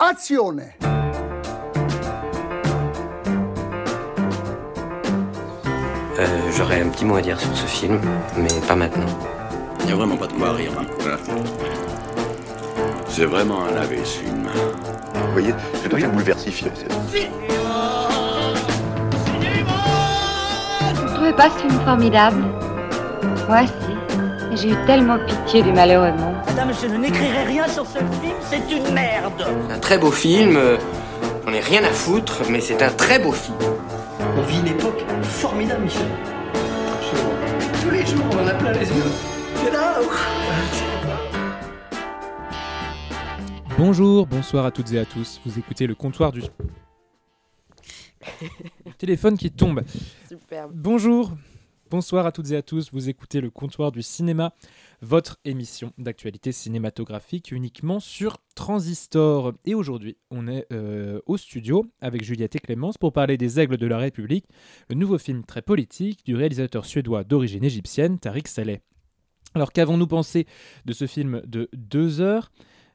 Azione! J'aurais un petit mot à dire sur ce film, mais pas maintenant. Il n'y a vraiment pas de quoi rire. Hein. Voilà. C'est vraiment un lavé, ce film. Vous voyez, c'est devient bouleversifié. Vous ne trouvez pas ce film formidable? Moi, si. J'ai eu tellement pitié du malheureux monde. Madame, je n'écrirai rien sur ce film, c'est une merde. C'est un très beau film, j'en ai rien à foutre, mais c'est un très beau film. On vit une époque formidable, Michel. Absolument. Tous les jours, on en a plein les yeux. C'est là. Bonjour, bonsoir à toutes et à tous. Vous écoutez le comptoir du... Le téléphone qui tombe. Superbe. Bonjour, bonsoir à toutes et à tous. Vous écoutez le comptoir du cinéma, votre émission d'actualité cinématographique uniquement sur Transistor. Et aujourd'hui, on est au studio avec Juliette et Clémence pour parler des Aigles de la République, le nouveau film très politique du réalisateur suédois d'origine égyptienne, Tariq Saleh. Alors qu'avons-nous pensé de ce film de 2 heures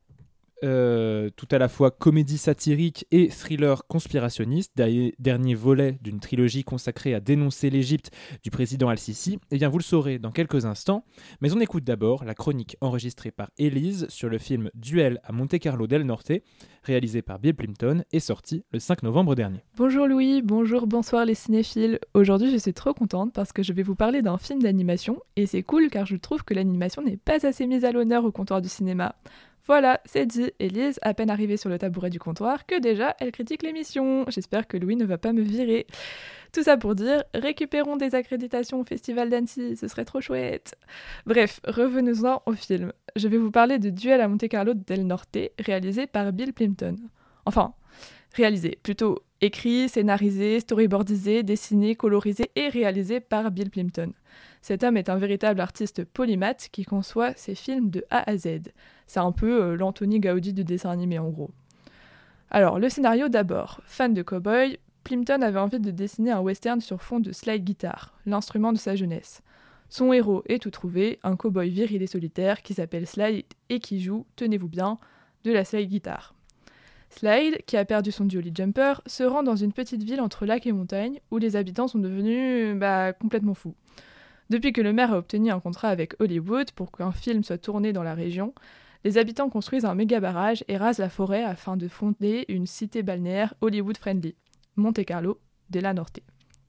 tout à la fois comédie satirique et thriller conspirationniste, dernier volet d'une trilogie consacrée à dénoncer l'Égypte du président Al-Sisi? Eh bien, vous le saurez dans quelques instants, mais on écoute d'abord la chronique enregistrée par Élise sur le film Duel à Monte Carlo del Norte, réalisé par Bill Plympton et sorti le 5 novembre dernier. Bonjour Louis, bonsoir les cinéphiles. Aujourd'hui, je suis trop contente parce que je vais vous parler d'un film d'animation, et c'est cool car je trouve que l'animation n'est pas assez mise à l'honneur au comptoir du cinéma. Voilà, c'est dit. Élise, à peine arrivée sur le tabouret du comptoir, que déjà, elle critique l'émission. J'espère que Louis ne va pas me virer. Tout ça pour dire, récupérons des accréditations au Festival d'Annecy, ce serait trop chouette. Bref, revenons-en au film. Je vais vous parler de Duel à Monte Carlo del Norte, réalisé par Bill Plympton. Enfin, réalisé, plutôt écrit, scénarisé, storyboardisé, dessiné, colorisé et réalisé par Bill Plympton. Cet homme est un véritable artiste polymathe qui conçoit ses films de A à Z. C'est un peu l'Anthony Gaudi du dessin animé en gros. Alors, le scénario d'abord. Fan de cow-boy, Plympton avait envie de dessiner un western sur fond de slide guitar, l'instrument de sa jeunesse. Son héros est tout trouvé, un cow-boy viril et solitaire qui s'appelle Slide et qui joue, tenez-vous bien, de la slide guitar. Slide, qui a perdu son Jolly Jumper, se rend dans une petite ville entre lac et montagne où les habitants sont devenus complètement fous. Depuis que le maire a obtenu un contrat avec Hollywood pour qu'un film soit tourné dans la région, les habitants construisent un méga barrage et rasent la forêt afin de fonder une cité balnéaire Hollywood-friendly, Monte Carlo della Norte.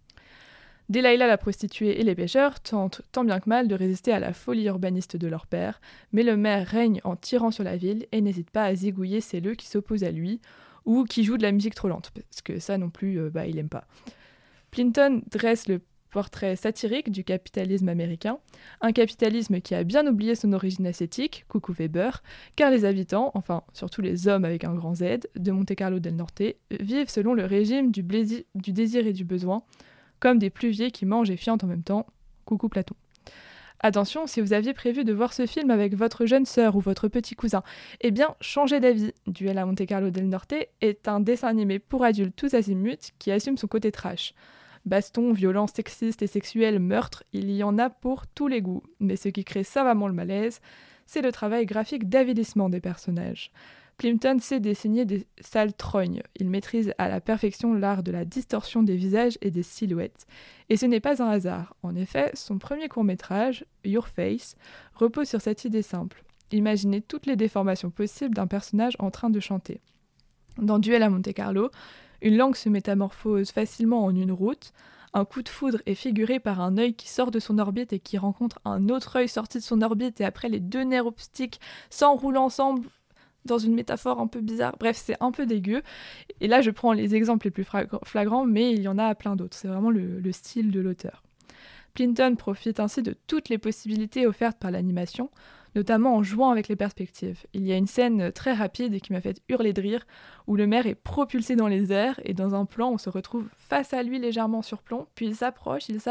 Delilah la prostituée et les pêcheurs tentent tant bien que mal de résister à la folie urbaniste de leur père, mais le maire règne en tirant sur la ville et n'hésite pas à zigouiller celles qui s'opposent à lui ou qui jouent de la musique trop lente, parce que ça non plus, il aime pas. Plympton dresse le portrait satirique du capitalisme américain, un capitalisme qui a bien oublié son origine ascétique, coucou Weber, car les habitants, enfin surtout les hommes avec un grand Z, de Monte Carlo del Norte, vivent selon le régime du désir et du besoin, comme des pluviers qui mangent et fiantent en même temps, coucou Platon. Attention, si vous aviez prévu de voir ce film avec votre jeune sœur ou votre petit cousin, eh bien, changez d'avis. Duel à Monte Carlo del Norte est un dessin animé pour adultes tous azimuts qui assume son côté trash. Baston, violence sexiste et sexuelle, meurtre, il y en a pour tous les goûts. Mais ce qui crée savamment le malaise, c'est le travail graphique d'avilissement des personnages. Plympton sait dessiner des sales trognes. Il maîtrise à la perfection l'art de la distorsion des visages et des silhouettes. Et ce n'est pas un hasard. En effet, son premier court-métrage, Your Face, repose sur cette idée simple. Imaginez toutes les déformations possibles d'un personnage en train de chanter. Dans Duel à Monte Carlo, une langue se métamorphose facilement en une route. Un coup de foudre est figuré par un œil qui sort de son orbite et qui rencontre un autre œil sorti de son orbite, et après les deux nerfs optiques s'enroulent ensemble dans une métaphore un peu bizarre. Bref, c'est un peu dégueu. Et là, je prends les exemples les plus flagrants, mais il y en a plein d'autres. C'est vraiment le style de l'auteur. Plympton profite ainsi de toutes les possibilités offertes par l'animation, notamment en jouant avec les perspectives. Il y a une scène très rapide qui m'a fait hurler de rire, où le maire est propulsé dans les airs, et dans un plan, on se retrouve face à lui légèrement sur plomb, puis il s'approche, et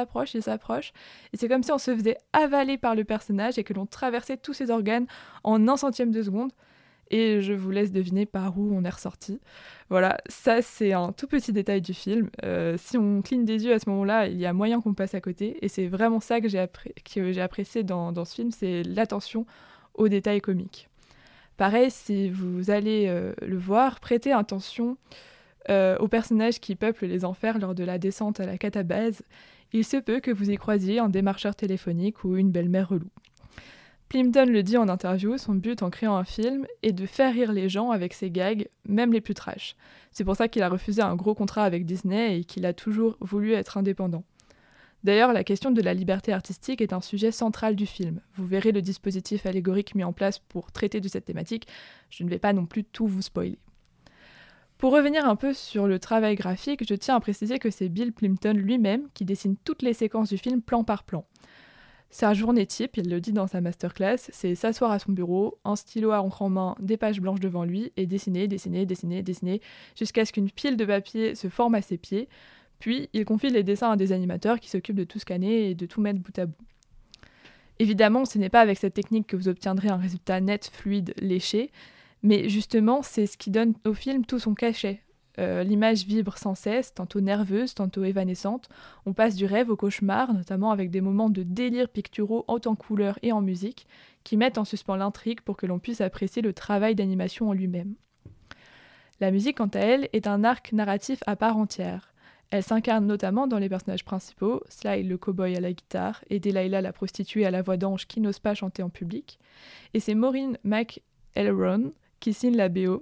c'est comme si on se faisait avaler par le personnage et que l'on traversait tous ses organes en 1/100 de seconde. Et je vous laisse deviner par où on est ressorti. Voilà, ça c'est un tout petit détail du film. Si on cligne des yeux à ce moment-là, il y a moyen qu'on passe à côté. Et c'est vraiment ça que j'ai apprécié dans ce film, c'est l'attention aux détails comiques. Pareil, si vous allez le voir, prêtez attention aux personnages qui peuplent les enfers lors de la descente à la catabase. Il se peut que vous y croisiez un démarcheur téléphonique ou une belle-mère relou. Plimpton le dit en interview, son but en créant un film est de faire rire les gens avec ses gags, même les plus trash. C'est pour ça qu'il a refusé un gros contrat avec Disney et qu'il a toujours voulu être indépendant. D'ailleurs, la question de la liberté artistique est un sujet central du film. Vous verrez le dispositif allégorique mis en place pour traiter de cette thématique. Je ne vais pas non plus tout vous spoiler. Pour revenir un peu sur le travail graphique, je tiens à préciser que c'est Bill Plimpton lui-même qui dessine toutes les séquences du film plan par plan. Sa journée type, il le dit dans sa masterclass, c'est s'asseoir à son bureau, un stylo à encre en main, des pages blanches devant lui, et dessiner, jusqu'à ce qu'une pile de papier se forme à ses pieds, puis il confie les dessins à des animateurs qui s'occupent de tout scanner et de tout mettre bout à bout. Évidemment, ce n'est pas avec cette technique que vous obtiendrez un résultat net, fluide, léché, mais justement, c'est ce qui donne au film tout son cachet. L'image vibre sans cesse, tantôt nerveuse, tantôt évanescente. On passe du rêve au cauchemar, notamment avec des moments de délire picturaux haut en couleurs et en musique, qui mettent en suspens l'intrigue pour que l'on puisse apprécier le travail d'animation en lui-même. La musique, quant à elle, est un arc narratif à part entière. Elle s'incarne notamment dans les personnages principaux, Sly le cow-boy à la guitare et Delilah la prostituée à la voix d'ange qui n'ose pas chanter en public. Et c'est Maureen McElroy qui signe la BO.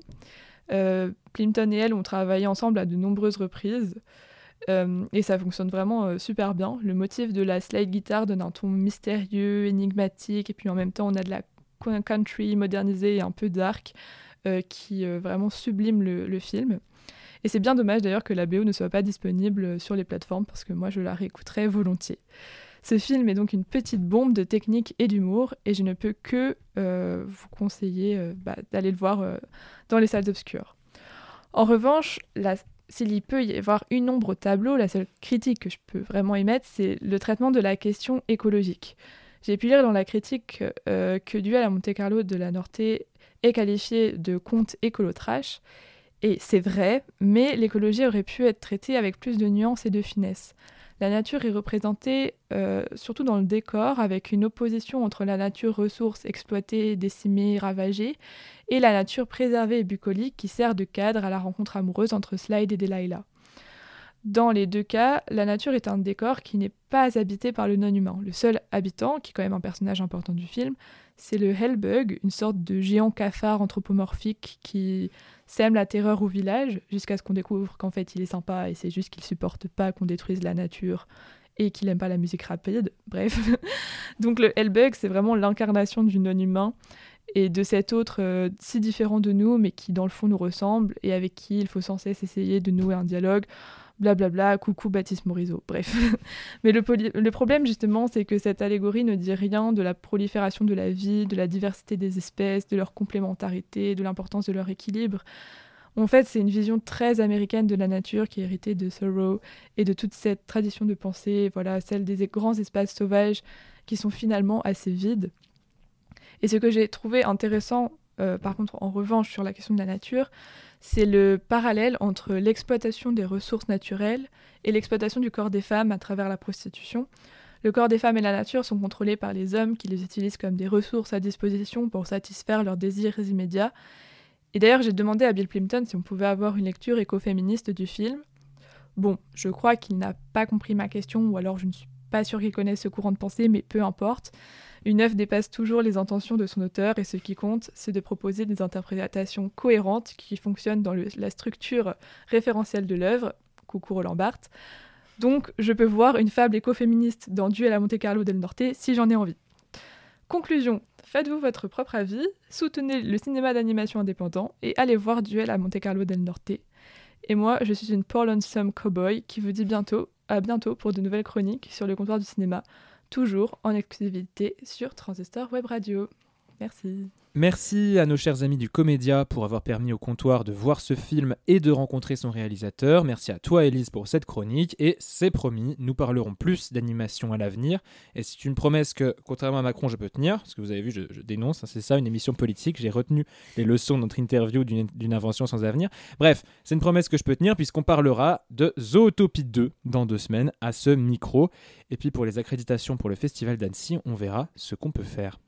Plimpton et elle ont travaillé ensemble à de nombreuses reprises et ça fonctionne vraiment super bien. Le motif de la slide guitare donne un ton mystérieux, énigmatique, et puis en même temps on a de la country modernisée et un peu dark qui vraiment sublime le film. Et c'est bien dommage d'ailleurs que la BO ne soit pas disponible sur les plateformes parce que moi je la réécouterais volontiers. Ce film est donc une petite bombe de technique et d'humour et je ne peux que vous conseiller d'aller le voir dans les salles obscures. En revanche, s'il y peut y avoir une ombre au tableau, la seule critique que je peux vraiment émettre, c'est le traitement de la question écologique. J'ai pu lire dans la critique que Duel à Monte-Carlo de la Norte est qualifié de conte écolo-trash. Et c'est vrai, mais l'écologie aurait pu être traitée avec plus de nuances et de finesse. La nature est représentée surtout dans le décor, avec une opposition entre la nature ressource exploitée, décimée, ravagée, et la nature préservée et bucolique qui sert de cadre à la rencontre amoureuse entre Slide et Delilah. Dans les deux cas, la nature est un décor qui n'est pas habité par le non-humain. Le seul habitant, qui est quand même un personnage important du film, c'est le Hellbug, une sorte de géant cafard anthropomorphique qui sème la terreur au village, jusqu'à ce qu'on découvre qu'en fait il est sympa et c'est juste qu'il supporte pas qu'on détruise la nature et qu'il aime pas la musique rapide, bref. Donc le Hellbug, c'est vraiment l'incarnation du non-humain et de cet autre si différent de nous, mais qui dans le fond nous ressemble et avec qui il faut sans cesse essayer de nouer un dialogue. Blablabla, coucou Baptiste Morisot, bref. Mais le problème justement, c'est que cette allégorie ne dit rien de la prolifération de la vie, de la diversité des espèces, de leur complémentarité, de l'importance de leur équilibre. En fait, c'est une vision très américaine de la nature qui est héritée de Thoreau et de toute cette tradition de pensée, voilà, celle des grands espaces sauvages qui sont finalement assez vides. Et ce que j'ai trouvé intéressant, par contre, en revanche, sur la question de la nature, c'est le parallèle entre l'exploitation des ressources naturelles et l'exploitation du corps des femmes à travers la prostitution. Le corps des femmes et la nature sont contrôlés par les hommes qui les utilisent comme des ressources à disposition pour satisfaire leurs désirs immédiats. Et d'ailleurs, j'ai demandé à Bill Plimpton si on pouvait avoir une lecture écoféministe du film. Bon, je crois qu'il n'a pas compris ma question, ou alors je ne suis pas sûre qu'il connaisse ce courant de pensée, mais peu importe. Une œuvre dépasse toujours les intentions de son auteur et ce qui compte, c'est de proposer des interprétations cohérentes qui fonctionnent dans la structure référentielle de l'œuvre. Coucou Roland Barthes. Donc, je peux voir une fable écoféministe dans Duel à Monte-Carlo del Norte si j'en ai envie. Conclusion, faites-vous votre propre avis, soutenez le cinéma d'animation indépendant et allez voir Duel à Monte-Carlo del Norte. Et moi, je suis une poor lonesome cowboy qui vous dit à bientôt pour de nouvelles chroniques sur le comptoir du cinéma, toujours en exclusivité sur Transistor Web Radio. Merci. Merci à nos chers amis du Comédia pour avoir permis au comptoir de voir ce film et de rencontrer son réalisateur. Merci à toi Élise pour cette chronique et c'est promis, nous parlerons plus d'animation à l'avenir et c'est une promesse que, contrairement à Macron, je peux tenir, parce que vous avez vu, je dénonce, c'est ça, une émission politique, j'ai retenu les leçons de notre interview d'une invention sans avenir. Bref, c'est une promesse que je peux tenir puisqu'on parlera de Zootopie 2 dans 2 semaines à ce micro et puis pour les accréditations pour le Festival d'Annecy, on verra ce qu'on peut faire.